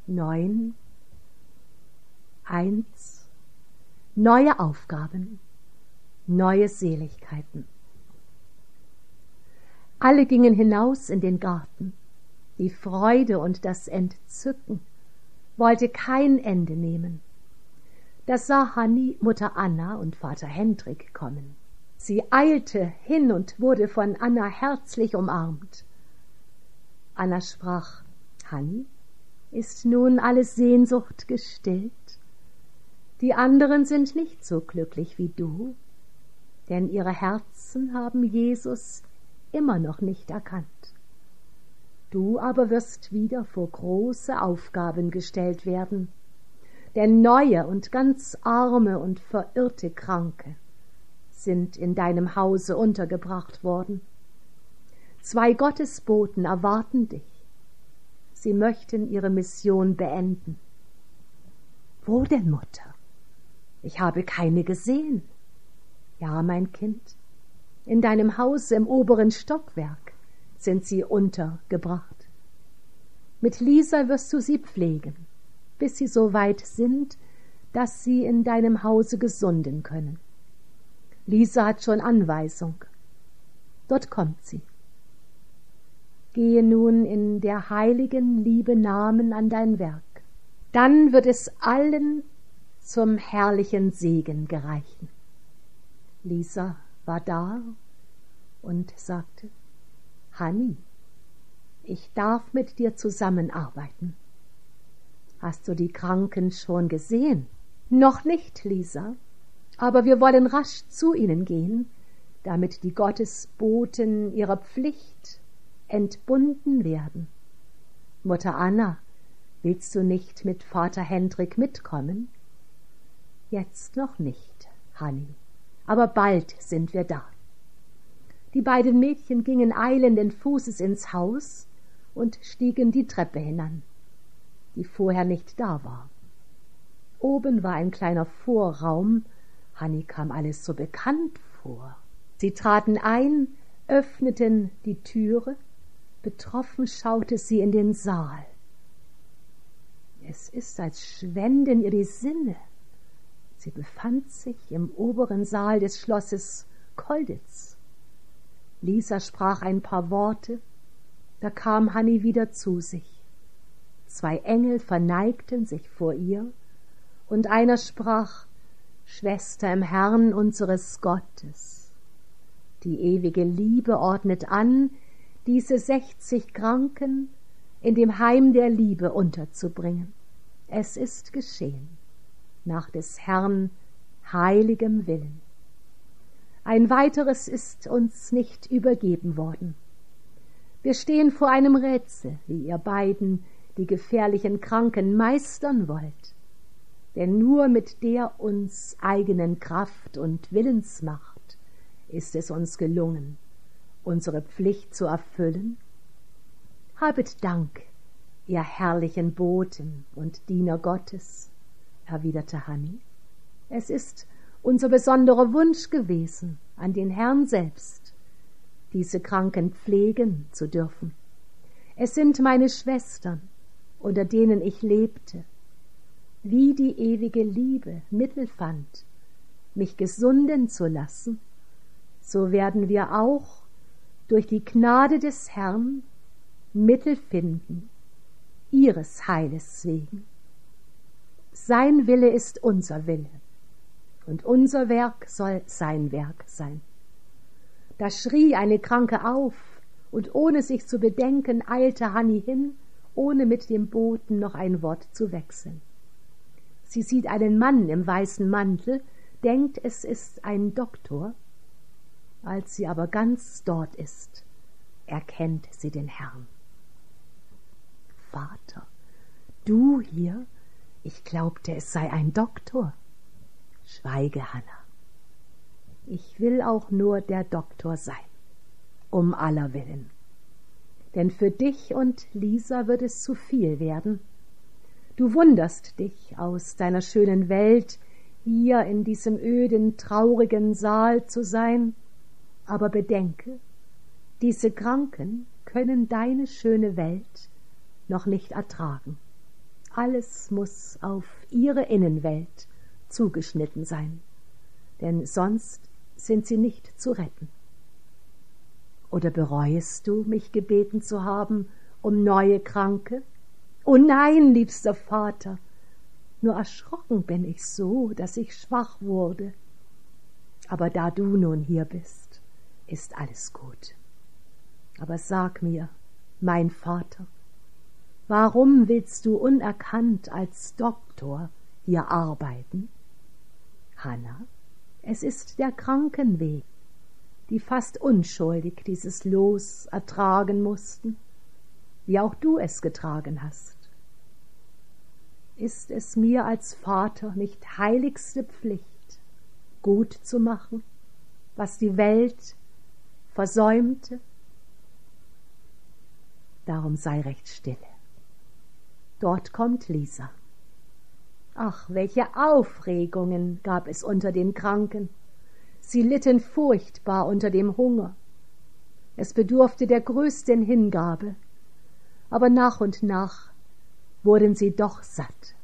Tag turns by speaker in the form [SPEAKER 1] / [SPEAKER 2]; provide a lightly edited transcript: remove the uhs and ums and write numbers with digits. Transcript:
[SPEAKER 1] 9, 1. Neue Aufgaben, neue Seligkeiten. Alle gingen hinaus in den Garten. Die Freude und das Entzücken wollte kein Ende nehmen. Da sah Hanni Mutter Anna und Vater Hendrik kommen. Sie eilte hin und wurde von Anna herzlich umarmt. Anna sprach: Hanni, ist nun alle Sehnsucht gestillt? Die anderen sind nicht so glücklich wie du, denn ihre Herzen haben Jesus immer noch nicht erkannt. Du aber wirst wieder vor große Aufgaben gestellt werden, denn neue und ganz arme und verirrte Kranke sind in deinem Hause untergebracht worden. 2 Gottesboten erwarten dich. Sie möchten ihre Mission beenden. Wo denn, Mutter? Ich habe keine gesehen. Ja, mein Kind, in deinem Hause im oberen Stockwerk sind sie untergebracht. Mit Lisa wirst du sie pflegen, bis sie so weit sind, dass sie in deinem Hause gesunden können. Lisa hat schon Anweisung. Dort kommt sie. Gehe nun in der heiligen Liebe Namen an dein Werk. Dann wird es allen zum herrlichen Segen gereichen. Lisa war da und sagte: Hanni, ich darf mit dir zusammenarbeiten. Hast du die Kranken schon gesehen? Noch nicht, Lisa, aber wir wollen rasch zu ihnen gehen, damit die Gottesboten ihrer Pflicht entbunden werden. Mutter Anna, willst du nicht mit Vater Hendrik mitkommen? Jetzt noch nicht, Hanni, aber bald sind wir da. Die beiden Mädchen gingen eilenden Fußes ins Haus und stiegen die Treppe hinan, die vorher nicht da war. Oben war ein kleiner Vorraum. Hanni kam alles so bekannt vor. Sie traten ein, öffneten die Türe. Betroffen schaute sie in den Saal. Es ist, als schwänden ihr die Sinne. Sie befand sich im oberen Saal des Schlosses Colditz. Lisa sprach ein paar Worte, da kam Hanni wieder zu sich. 2 Engel verneigten sich vor ihr, und einer sprach: Schwester im Herrn unseres Gottes, die ewige Liebe ordnet an, diese 60 Kranken in dem Heim der Liebe unterzubringen. Es ist geschehen, nach des Herrn heiligem Willen. Ein weiteres ist uns nicht übergeben worden. Wir stehen vor einem Rätsel, wie ihr beiden die gefährlichen Kranken meistern wollt. Denn nur mit der uns eigenen Kraft und Willensmacht ist es uns gelungen, unsere Pflicht zu erfüllen. Habet Dank, ihr herrlichen Boten und Diener Gottes, erwiderte Hanni. Es ist unser besonderer Wunsch gewesen, an den Herrn selbst diese Kranken pflegen zu dürfen. Es sind meine Schwestern, unter denen ich lebte, wie die ewige Liebe Mittel fand, mich gesunden zu lassen, so werden wir auch durch die Gnade des Herrn Mittel finden, ihres Heiles wegen. Sein Wille ist unser Wille, und unser Werk soll sein Werk sein. Da schrie eine Kranke auf, und ohne sich zu bedenken, eilte Hanni hin, ohne mit dem Boten noch ein Wort zu wechseln. Sie sieht einen Mann im weißen Mantel, denkt, es ist ein Doktor. Als sie aber ganz dort ist, erkennt sie den Herrn. Vater, du hier? Ich glaubte, es sei ein Doktor. Schweige, Hanna. Ich will auch nur der Doktor sein, um aller Willen. Denn für dich und Lisa wird es zu viel werden. Du wunderst dich aus deiner schönen Welt, hier in diesem öden, traurigen Saal zu sein. Aber bedenke, diese Kranken können deine schöne Welt noch nicht ertragen. Alles muß auf ihre Innenwelt zugeschnitten sein, denn sonst sind sie nicht zu retten. Oder bereuest du, mich gebeten zu haben um neue Kranke? O nein, liebster Vater, nur erschrocken bin ich so, dass ich schwach wurde. Aber da du nun hier bist, ist alles gut. Aber sag mir, mein Vater, warum willst du unerkannt als Doktor hier arbeiten? Hannah, es ist der Krankenweg, die fast unschuldig dieses Los ertragen mussten, wie auch du es getragen hast. Ist es mir als Vater nicht heiligste Pflicht, gut zu machen, was die Welt versäumte? Darum sei recht stille. Dort kommt Lisa. Ach, welche Aufregungen gab es unter den Kranken. Sie litten furchtbar unter dem Hunger. Es bedurfte der größten Hingabe, aber nach und nach wurden sie doch satt.